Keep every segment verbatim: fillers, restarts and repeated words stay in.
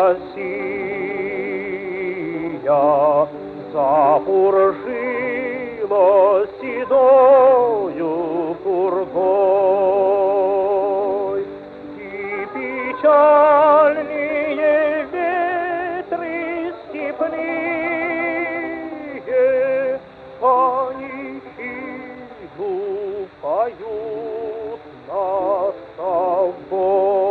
Россия запуржила седою пургой, и печальные ветры степные, они хилу поют над собой.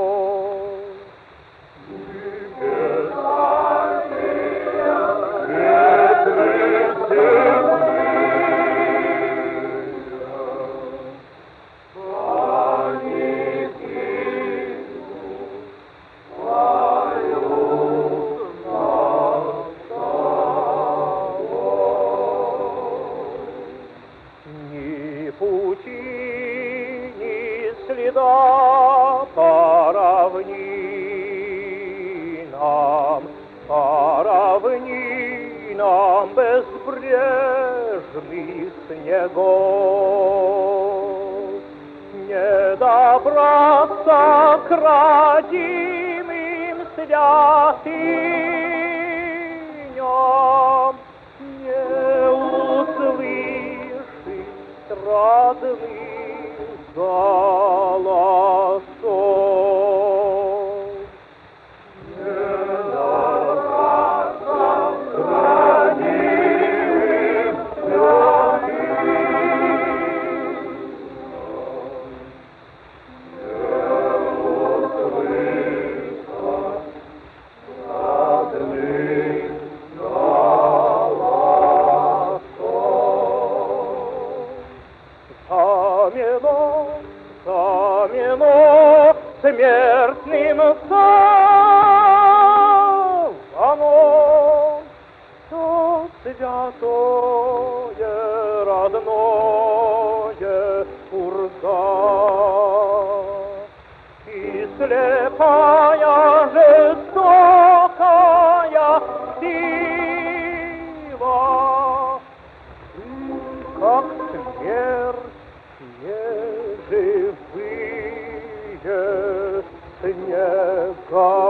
Ни пути, ни следа по равнинам, по равнинам безбрежных снегов. Не добраться к родимым святыням, не услышать родных голосов. Не добраться к родимым святыням, не услышать родных Замено, замено смертным саваном, все святое, родное Урга. И слепая, жестокая сила, как смерть, неживые снега.